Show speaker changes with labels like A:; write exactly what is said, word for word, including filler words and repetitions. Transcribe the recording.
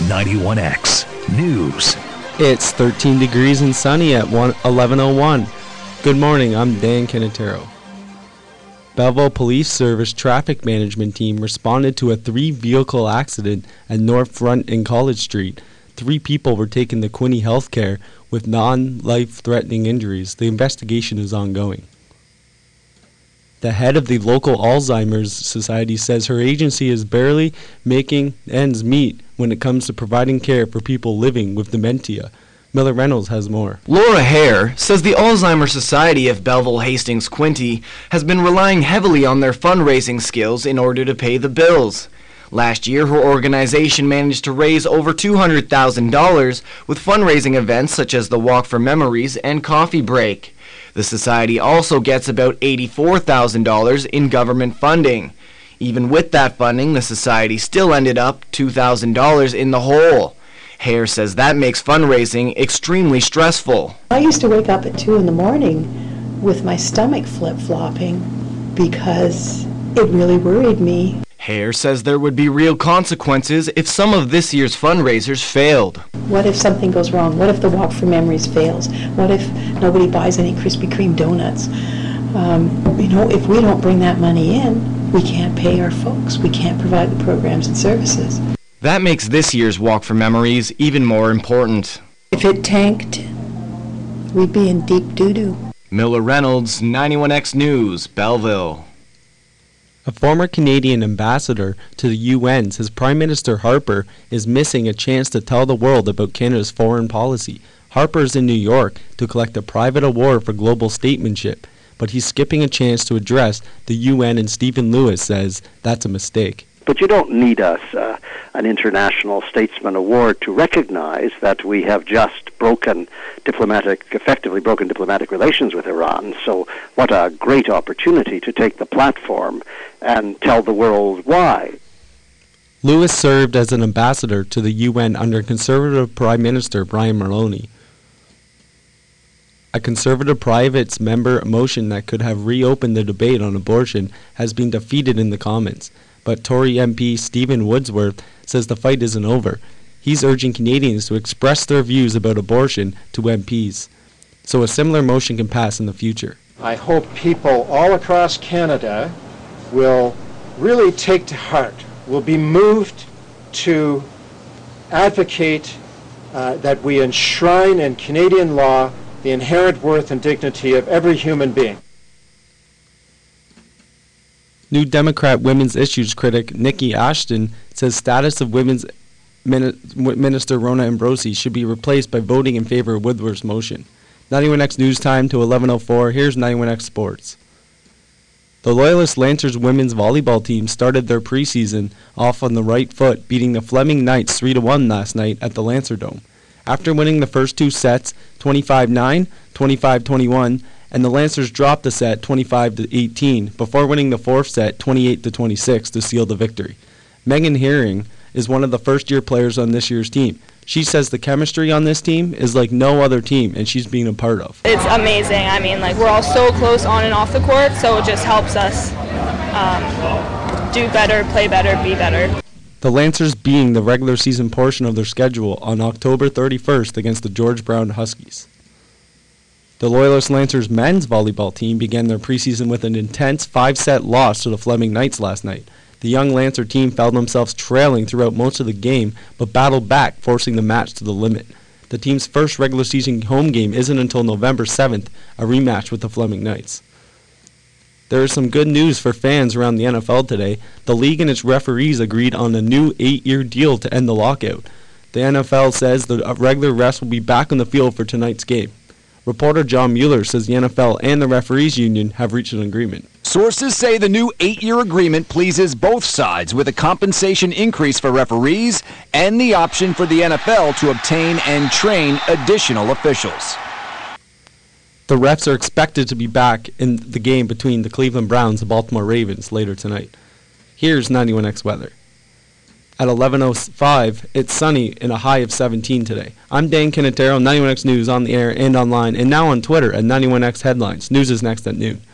A: ninety-one X News.
B: It's thirteen degrees and sunny at eleven oh one. Good morning, I'm Dan Canatero. Belleville Police Service Traffic Management Team responded to a three-vehicle accident at North Front and College Street. Three people were taken to Quinte Healthcare with non-life-threatening injuries. The investigation is ongoing. The head of the local Alzheimer's Society says her agency is barely making ends meet when it comes to providing care for people living with dementia. Miller Reynolds has more.
C: Laura Hare says the Alzheimer's Society of Belleville Hastings Quinte has been relying heavily on their fundraising skills in order to pay the bills. Last year, her organization managed to raise over two hundred thousand dollars with fundraising events such as the Walk for Memories and Coffee Break. The Society also gets about eighty-four thousand dollars in government funding. Even with that funding, the Society still ended up two thousand dollars in the hole. Hare says that makes fundraising extremely stressful.
D: I used to wake up at two in the morning with my stomach flip-flopping because it really worried me.
C: Hare says there would be real consequences if some of this year's fundraisers failed.
D: What if something goes wrong? What if the Walk for Memories fails? What if nobody buys any Krispy Kreme donuts? Um, you know, if we don't bring that money in, we can't pay our folks. We can't provide the programs and services.
C: That makes this year's Walk for Memories even more important.
D: If it tanked, we'd be in deep doo-doo.
C: Miller Reynolds, ninety-one X News, Belleville.
B: A former Canadian ambassador to the U N says Prime Minister Harper is missing a chance to tell the world about Canada's foreign policy. Harper is in New York to collect a private award for global statesmanship, but he's skipping a chance to address the U N, and Stephen Lewis says that's a mistake.
E: But you don't need us uh, an International Statesman Award to recognize that we have just broken diplomatic, effectively broken diplomatic relations with Iran. So what a great opportunity to take the platform and tell the world why.
B: Lewis served as an ambassador to the U N under Conservative Prime Minister Brian Mulroney. A Conservative privates member motion that could have reopened the debate on abortion has been defeated in the Commons. But Tory M P Stephen Woodsworth says the fight isn't over. He's urging Canadians to express their views about abortion to M Ps, so a similar motion can pass in the future.
F: I hope people all across Canada will really take to heart, will be moved to advocate uh, that we enshrine in Canadian law the inherent worth and dignity of every human being.
B: New Democrat women's issues critic Nikki Ashton says status of women's Min- Minister Rona Ambrosi should be replaced by voting in favor of Woodward's motion. ninety-one X News Time to eleven oh four. Here's ninety-one X Sports. The Loyalist Lancers women's volleyball team started their preseason off on the right foot, beating the Fleming Knights three to one last night at the Lancer Dome. After winning the first two sets, twenty-five nine, twenty-five twenty-one, and the Lancers dropped the set twenty-five to eighteen before winning the fourth set twenty-eight to twenty-six to seal the victory. Megan Herring is one of the first-year players on this year's team. She says the chemistry on this team is like no other team, and she's being a part of.
G: It's amazing. I mean, like, we're all so close on and off the court, so it just helps us um, do better, play better, be better.
B: The Lancers being the regular season portion of their schedule on October thirty-first against the George Brown Huskies. The Loyalist Lancers men's volleyball team began their preseason with an intense five-set loss to the Fleming Knights last night. The young Lancer team found themselves trailing throughout most of the game, but battled back, forcing the match to the limit. The team's first regular season home game isn't until November seventh, a rematch with the Fleming Knights. There is some good news for fans around the N F L today. The league and its referees agreed on a new eight-year deal to end the lockout. The N F L says the regular refs will be back on the field for tonight's game. Reporter John Mueller says the N F L and the referees union have reached an agreement.
H: Sources say the new eight-year agreement pleases both sides, with a compensation increase for referees and the option for the N F L to obtain and train additional officials.
B: The refs are expected to be back in the game between the Cleveland Browns and Baltimore Ravens later tonight. Here's ninety-one X weather. At eleven oh five, it's sunny and a high of seventeen today. I'm Dan Canatero, ninety-one X News on the air and online, and now on Twitter at ninety-one X Headlines. News is next at noon.